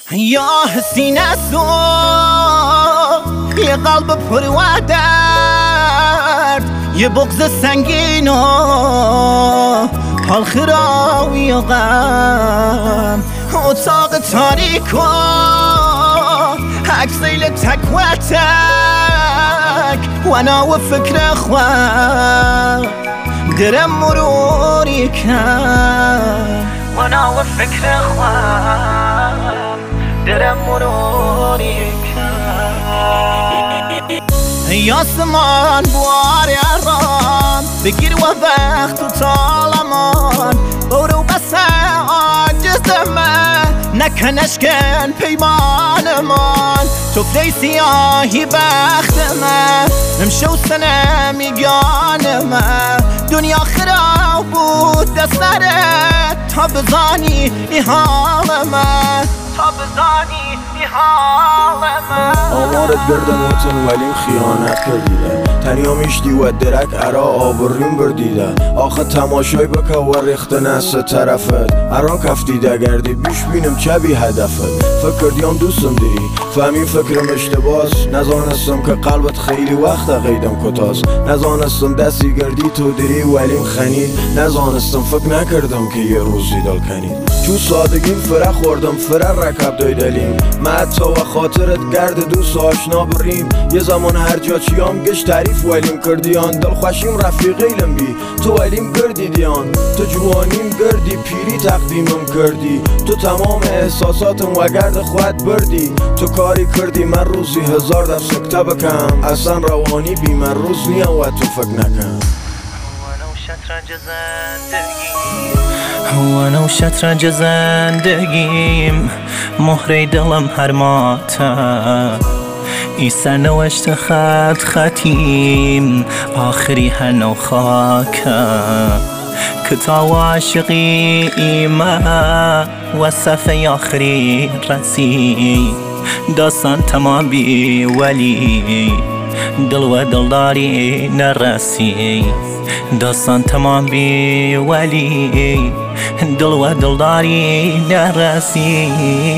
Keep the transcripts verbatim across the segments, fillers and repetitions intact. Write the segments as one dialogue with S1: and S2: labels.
S1: یا حسین تو یه قلب پر و درد، یه بغض سنگین و حال خراوی و غم، اتاق تاریک و عکسیل تک و تک و انا و فکر خواه درم مروری کن و انا و فکر خواه درم مروری کن. یاسمان بوار ارام بگیر و وقت و طالمان، برو بس عاجزمه نکنش کن پیمانمان، تو فلی سیاهی بختمه نمشو سنه میگانمه، دنیا خراب بود دستره تا بزانی ای حالمه، تا بزانی ای حالمه.
S2: آمارت گردن وطن ولیم خیانت کردیده، تنیا میشتی و درک ارا آوریم بردیده، آخه تماشای بکه و ریخت نسه طرفت ارا کفتیده گردی بیش بینم چه بی هدفت، فکر دیام دوستم دیری فهمی فکرم اشتباس، نزانستم که قلبت خیلی وقت قیدم کتاس، نزانستم دستی گردی تو دیری ولیم خنید، نزانستم فکر نکردم که یه روزی دل کنید، تو سادگیم فره خوردم فره رکب دایدلیم، من تا و خاطرت گرد دوست آشنا بریم، یه زمان هر جا چیام گش تعریف ولیم کردیان، دل خوشیم رفیقیلم بی تو ولیم کردیدیان، تو جوانیم گردی پیری تقدیمم کردی، تو تمام احساساتم و گرد خود بردی، تو کاری کردی من روزی هزار در سکته بکم، اصلا روانی بی من روز نیم و تو فکر نکن.
S1: شطرنج زندگیم و انا و شطرنج زندگیم، مهره دلم هر ماته ای سرنوشت خط خطیم، آخری هر نو خاکه کتاب عاشقی ایمه و صفحه آخری رسی، داستان تمام بی ولی دل و دلداری نرسی، داستان تمام بی ولی دل و دلداری نرسی.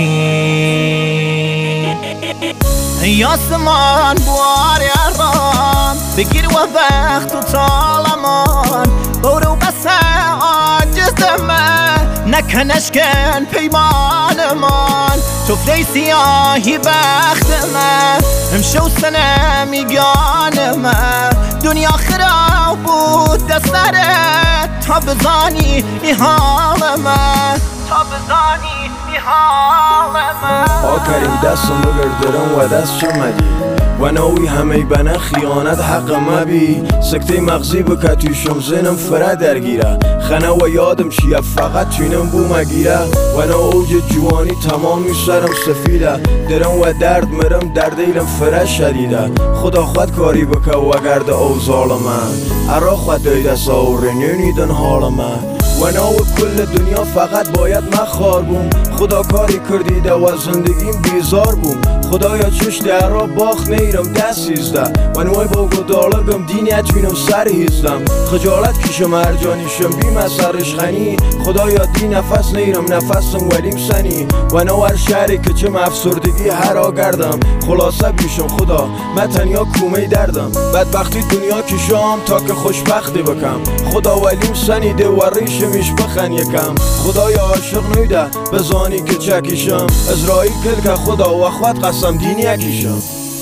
S1: یاسمان بوار ارام بگیر و وقت و طالمان، برو بس عاجزمه نکنش کن پیمانمان، تو فلی سیاهی بختمه امشو سنه میگانمه، دنیا خراب بود دستره تا بزانی ای حالمه، تا بزانی ای حالمه.
S2: آخرین دستم بگردرم و دست چمدی و نوی همه بنا خیانت حق مبی، سکته مغزی بکه تویشم زنم فره درگیره، خنه و یادم چیه فقط توینم بو مگیره، و نو اوج جوانی تمامی سرم سفیده، درم و درد مرم دردیلم فره شدیده، خدا خود کاری بکه و گرد او ظالمه، ارا خود دیده ساوره نینیدن حالمه، و نو کل دنیا فقط باید مخار بوم، خدا کاری کردیده و زندگیم بیزار بوم، خدایا چش درا باخ نیرم دست سیزده، و نوی با گدالگم دینی اتوینم سر هیزدم، خجالت کشم هر جانیشم بیم از سرش خنی، خدایا دی نفس نیرم نفسم ولیم سنی، و نو هر شهری که چم افسردگی هر آگردم، خلاصه بیشم خدا من تنیا کومه دردم، بدبختی دنیا کشم تا که خوشبختی بکم، خدا ولیم سنیده و ریشمیش بخن یکم، خدایا عاشق نیده بزانی که چکیشم، ازرائیل کل که خدا و خود قسم دینی اکیشم.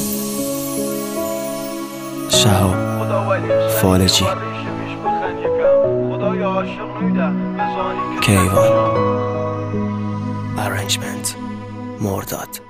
S3: شهاب فالجی کیوان ارنجمنت مرداد.